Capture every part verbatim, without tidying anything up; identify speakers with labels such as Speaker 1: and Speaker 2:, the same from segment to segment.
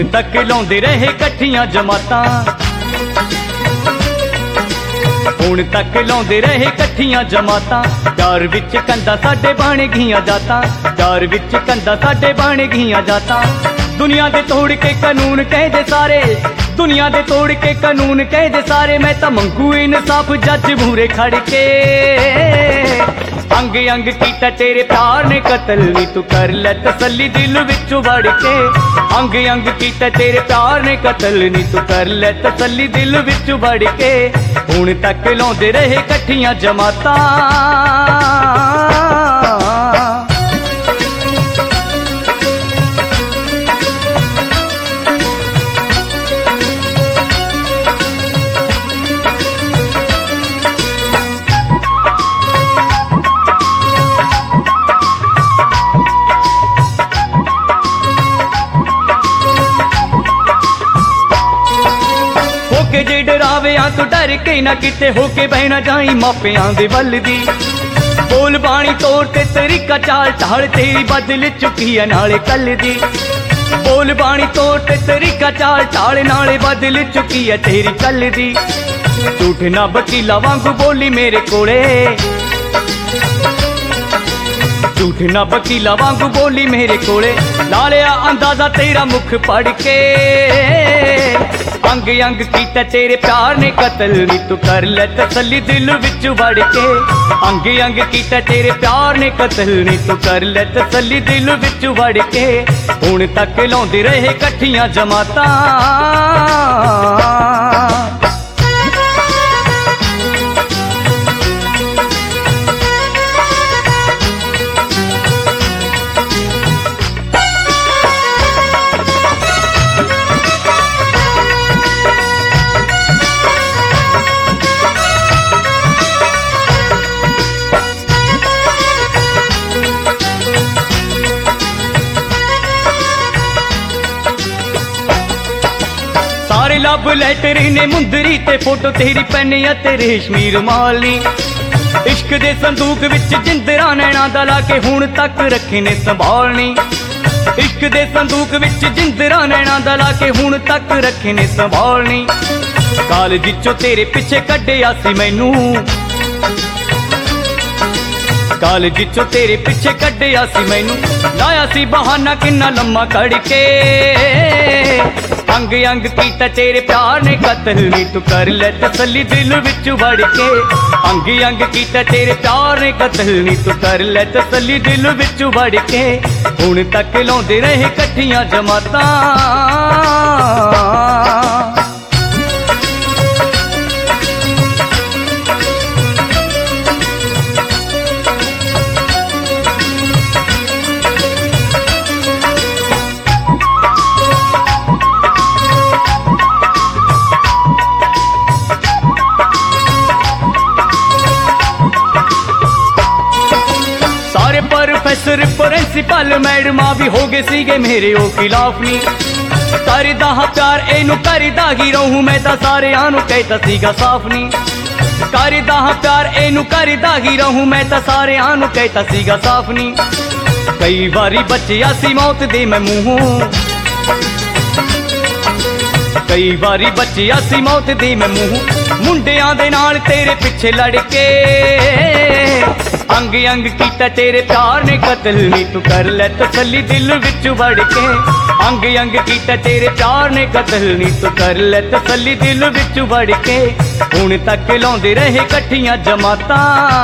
Speaker 1: तक लाउंदे रहे कट्ठियां जमातां, हुण तक लाउंदे रहे कट्ठियां जमातां। प्यार विच कंधा साडे बण गईयां जातां, प्यार विच कंधा साडे बण गईयां जातां। दुनिया दे तोड़ के कानून कहदे सारे, दुनिया दे तोड़ के कानून कहदे सारे। मैं तां मंगू इंसाफ जज मूरे खड़ के, अंग अंग कीता तेरे प्यार ने कतल नी तू कर ले तसल्ली दिल विचों वड़ के। अंग अंग कीता तेरे प्यार ने कतल नी तू कर ले तसल्ली दिल विचों वड़ के। हुण तक लाउंदे रहे कट्ठियां जमातां। होके जे डरावियां तो डर के ना किते, होके बहना जाई मापियां दे वल दी। बोल बाणी तोड़ ते तरीका चाल ढाल तेरी बदल चुकी है नाले कल दी। बोल बाणी तोड़ ते तरीका चाल ढाल नाले बदल चुकी है तेरी कल दी। झूठ ना वकीला वांगू बोली मेरे कोले, झूठ ना वकीला वांगू बोली मेरे कोले। ला लिया अंदाजा तेरा मुख पढ़ के, अंग अंग कीता तेरे प्यार ने कतल नी तू कर ले तसल्ली दिल विच वड़ के। अंग अंग कीता तेरे प्यार ने कतल नी तू कर ले तसल्ली दिल विच वड़ के। हुण तक लाउंदे रहे कट्ठियां जमातां। सारे लब लैटर ने मुंदरी ते फोटो तेरी पैने ते रेशमी रुमाली। इश्क दे संदूक विच जिंदरा नैना दा ला के हुण तक रखे ने संभालनी। इश्क दे संदूक विच जिंदरा नैना दा ला के हुण तक रखे ने संभालनी। कालज चो तेरे पिछे कड्डिया सी मैनू, कालज चो तेरे पिछे कड्डिया सी मैनू। लाया सी बहाना किन्ना लम्मा कड़ के, अंग अंग कीता तेरे प्यार ने कतल नी तू कर ले तसल्ली दिल विच वड़ के। अंग अंग कीता तेरे प्यार ने कतल नी तू कर ले तसल्ली दिल विच वड़ के। हुण तक लाउंदे रहे कट्ठियां जमातां। प्रोफेसर प्रिंसिपल मैडमा भी हो गए सीगे मेरे ओ खिलाफ नी। करदा हा प्यार एनू करदा ही रहूं मैं तां सारे आनू कहता सीगा साफ नी। करदा हा प्यार एनू करदा ही रहूं मैं तां सारे आनू कहता सीगा साफ नी। कई बारी बचिया सी मौत दे मैं मूंहों, कई बारी बचिया सी मौत दे मैं मूंहों। मुंडियां दे नाल तेरे पिछे लड़ के, अंग अंग कीता तेरे प्यार ने कतल नी तू कर ले तसल्ली दिल विच वड़ के। अंग अंग कीता तेरे प्यार ने कतल नी तू कर ले तसल्ली दिल विच वड़ के। हुण तक लाउंदे रहे कट्ठियां जमातां।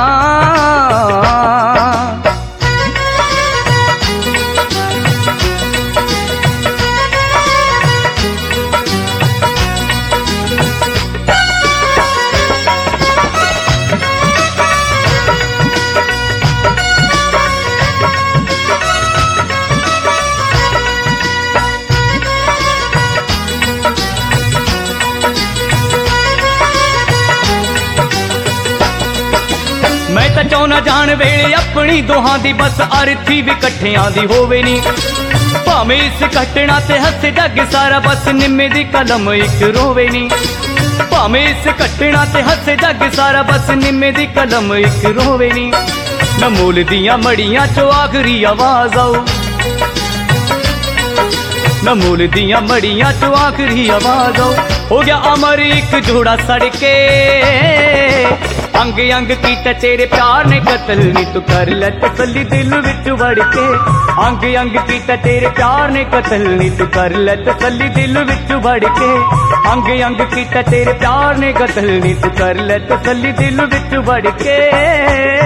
Speaker 1: मैं तां चाहुंदा जान वेले अपनी दोहां दी बस अरथी भी कट्ठियां दी होवे नी। भावें इस घटना ते हसे जग सारा बस निम्मे दी कलम इक रोवे नी। भावें इस घटना ते हसे जग सारा बस निम्मे दी कलम इक रोवे नी। न मोल दियां मड़ियां चो आखरी आवाज आऊ, नमूल दियां मड़ियां चो आखिरी आवाज आओ, हो गया अमर एक जोड़ा सड़के, अंग अंग कीता तेरे प्यार ने कतल नी तू कर ले तसल्ली दिल विच वड़ के, अंग अंग कीता तेरे प्यार ने कतल नी तू कर ले तसल्ली दिल विच वड़ के, अंग अंग कीता तेरे प्यार ने कतल नी तू कर ले तसल्ली दिल विच वड़ के।